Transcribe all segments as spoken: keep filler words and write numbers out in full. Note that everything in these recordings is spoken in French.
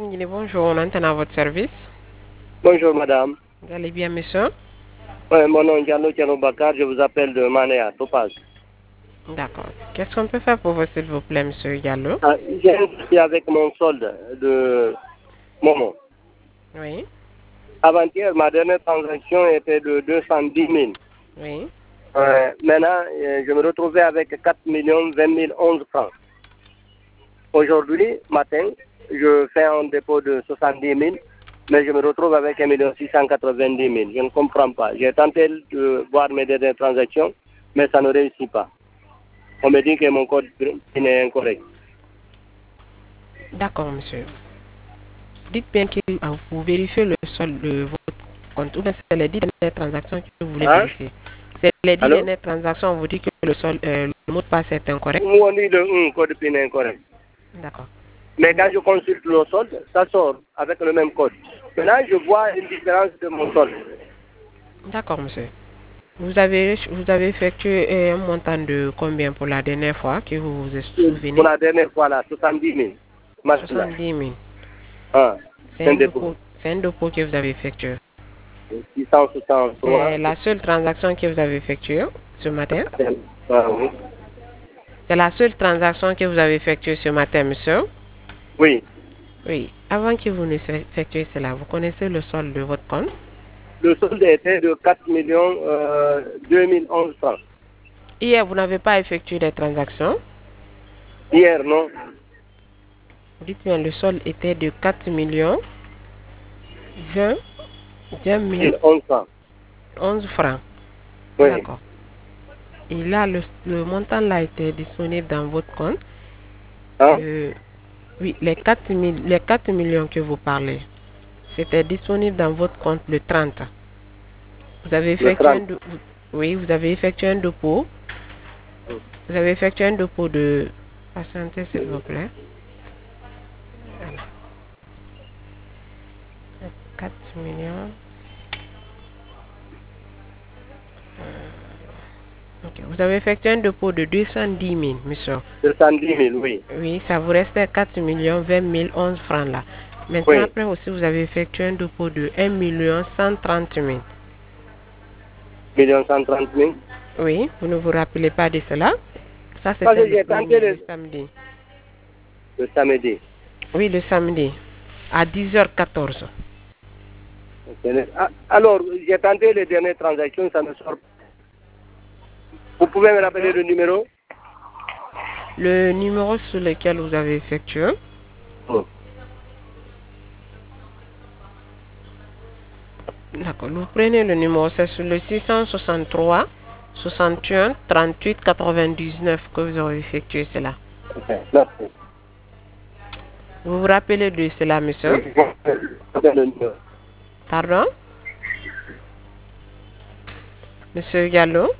Guinée, bonjour, on entend à votre service. Bonjour madame. Vous allez bien, monsieur? Ouais, mon nom est Diallo Diallo Bakar, je vous appelle de Manéa, Topaz. D'accord. Qu'est-ce qu'on peut faire pour vous, s'il vous plaît, monsieur Diallo? Ah, j'ai un souci avec mon solde de Momo. Oui. Avant-hier, ma dernière transaction était de deux cent dix mille. Oui. Euh, maintenant, euh, je me retrouvais avec quatre millions vingt mille onze francs. Aujourd'hui, matin, je fais un dépôt de soixante-dix mille, mais je me retrouve avec un million six cent quatre-vingt-dix mille. Je ne comprends pas. J'ai tenté de voir mes dernières transactions, mais ça ne réussit pas. On me dit que mon code PIN est incorrect. D'accord, monsieur. Dites bien que euh, vous vérifiez le solde de votre compte ou bien c'est les dix dernières transactions que vous voulez Hein? vérifier. C'est les dix Allô? dernières transactions, on vous dit que le, solde, euh, le mot de passe est incorrect. On dit le un code PIN est incorrect. D'accord. Mais quand je consulte le solde, ça sort avec le même code. Maintenant, je vois une différence de mon solde. D'accord, monsieur. Vous avez, vous avez effectué euh, un montant de combien pour la dernière fois que vous vous Pour souvenez? la dernière fois, là, soixante-dix mille. Maintenant. soixante-dix mille. Ah, C'est c'est un un dépôt. dépôt, c'est un dépôt que vous avez effectué. six cent soixante-trois. C'est la seule transaction que vous avez effectuée ce matin. Ah, oui. C'est la seule transaction que vous avez effectuée ce matin, monsieur. Oui. Oui. Avant que vous ne effectuiez cela, vous connaissez le solde de votre compte? Le solde était de quatre millions euh, deux mille onze francs. Hier, vous n'avez pas effectué des transactions. Hier, non? Dites bien, le solde était de quatre millions vingt mille onze francs. onze francs. Oui. D'accord. Et là, le, le montant là était disponible dans votre compte. Hein? Euh, oui, les quatre mille, les quatre millions que vous parlez, c'était disponible dans votre compte le trente. Vous avez Le effectué un, trente. de- oui, vous avez effectué un dépôt. Vous avez effectué un dépôt de, patientez s'il vous plaît. Voilà. quatre millions. Euh, ok. Vous avez effectué un dépôt de deux cent dix mille, monsieur. deux cent dix mille, oui. Oui, ça vous restait quatre millions vingt mille onze francs là. Maintenant, Oui. après aussi, vous avez effectué un dépôt de un million cent trente mille. Million cent trente mille. Oui, vous ne vous rappelez pas de cela? Ça, Parce c'était que le j'ai tenté premier, le le, samedi. le samedi. Oui, le samedi, à dix heures quatorze. Ah, alors, j'ai tenté les dernières transactions, ça ne sort pas. Vous pouvez me rappeler Pardon? le numéro? Le numéro sur lequel vous avez effectué. Oh. D'accord, vous prenez le numéro, c'est sur le six cent soixante-trois soixante et un trente-huit quatre-vingt-dix-neuf que vous avez effectué cela. Okay. Merci. Vous vous rappelez de cela, monsieur? Le numéro. Pardon? Monsieur Gallo?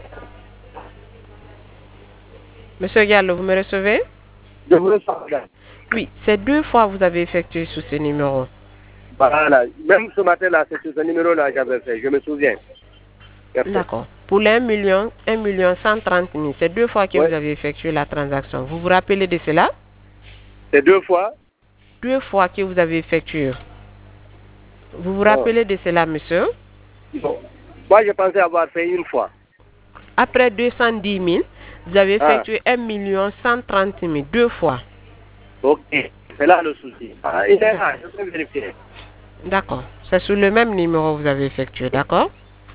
Monsieur Gallo, vous me recevez? Je vous reçois. Oui, c'est deux fois que vous avez effectué sous ce numéro. Voilà. Même ce matin-là, c'est sur ce numéro-là que j'avais fait, je me souviens. Merci. D'accord. Pour les un million, un million cent trente mille, c'est deux fois que Oui. vous avez effectué la transaction. Vous vous rappelez de cela? C'est deux fois? Deux fois que vous avez effectué. Vous vous Oh. rappelez de cela, monsieur? Bon. Moi, je pensais avoir fait une fois. Après deux cent dix mille, vous avez Ah. effectué un million cent trente mille, deux fois. Ok. C'est là le souci. Ah, il est là, je peux vérifier. D'accord. C'est sur le même numéro que vous avez effectué, d'accord?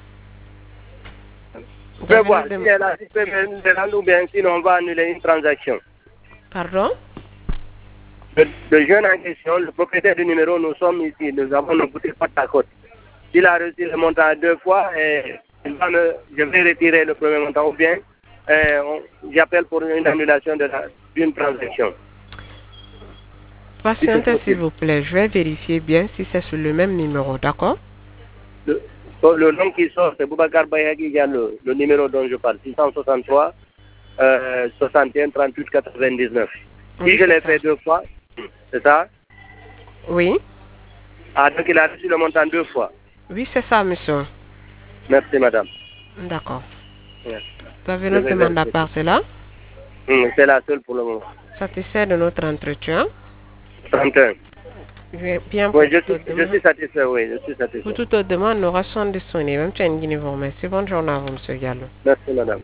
Vous pouvez voir, si elle a, si peut me rendre ou bien sinon on va annuler une transaction. Pardon? Le, le jeune en question, le propriétaire du numéro, nous sommes ici, nous avons nos boutiques porte à côte. Il a reçu le montant deux fois et il va me, je vais retirer le premier montant ou bien j'appelle pour une annulation d'une transaction. Patientez s'il vous plaît, je vais vérifier bien si c'est sur le même numéro, d'accord? Le, le nom qui sort, c'est Boubacar Bayagi, il y a le, le numéro dont je parle, six cent soixante-trois, euh, soixante et un, trente-huit, quatre-vingt-dix-neuf. Oui, si je l'ai ça. fait deux fois, c'est ça? Oui? Ah, donc il a reçu le montant deux fois. Oui, c'est ça, monsieur. Merci, madame. D'accord. Merci. Vous avez notre demande à part cela? Hum, c'est la seule pour le moment. Satisfait de notre entretien? trente et un. Bien bien pour Oui, je toute suis, autre je demande. suis satisfait, oui, je suis Pour satisfait. toute autre demande, nous restons disponibles. Même si vous remercie. Bonne journée à vous, Monsieur Gallo. Merci, madame.